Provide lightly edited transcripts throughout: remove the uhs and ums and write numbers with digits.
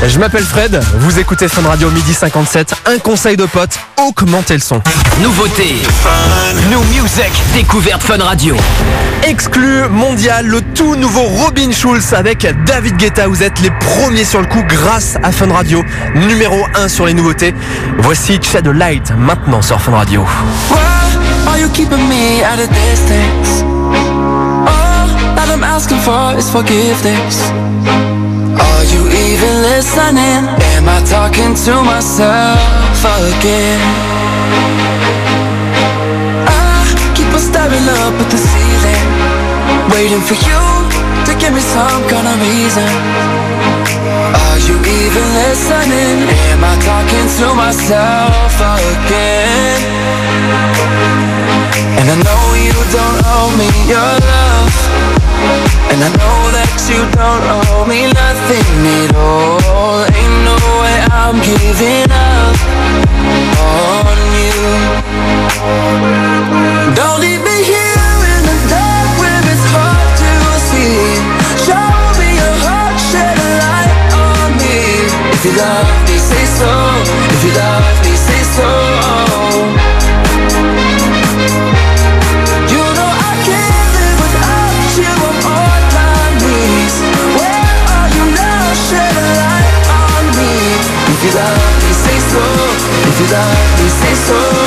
Je m'appelle Fred, vous écoutez Fun Radio midi 57. Un conseil de pote, augmentez le son. Nouveauté, New Music, découverte Fun Radio. Exclu mondial, le tout nouveau Robin Schulz avec David Guetta. Vous êtes les premiers sur le coup grâce à Fun Radio. Numéro 1 sur les nouveautés. Voici Shed a Light maintenant sur Fun Radio. Why are you keeping me at a distance? All I'm asking for is forgiveness. Are you even listening? Am I talking to myself again? I keep on staring up at the ceiling, waiting for you to give me some kind of reason. Are you even listening? Am I talking to myself again? And I know you don't owe me your love, and I know that you don't owe me nothing at all. Ain't no way I'm giving up on you. Don't leave me here in the dark where it's hard to see. Show me your heart, shed a light on me. If you love me, say so. If you love me, say so. If you love me, say so. If you love me, say so.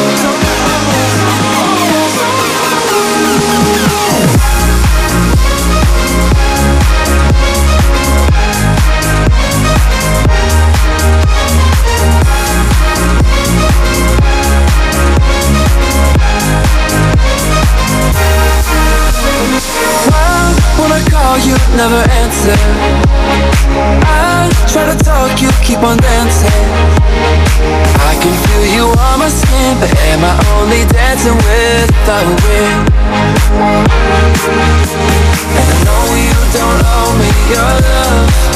Well, when I call you, never answer. I try to talk, you keep on dancing. I can feel you on my skin, but am I only dancing with the wind? And I know you don't owe me your love,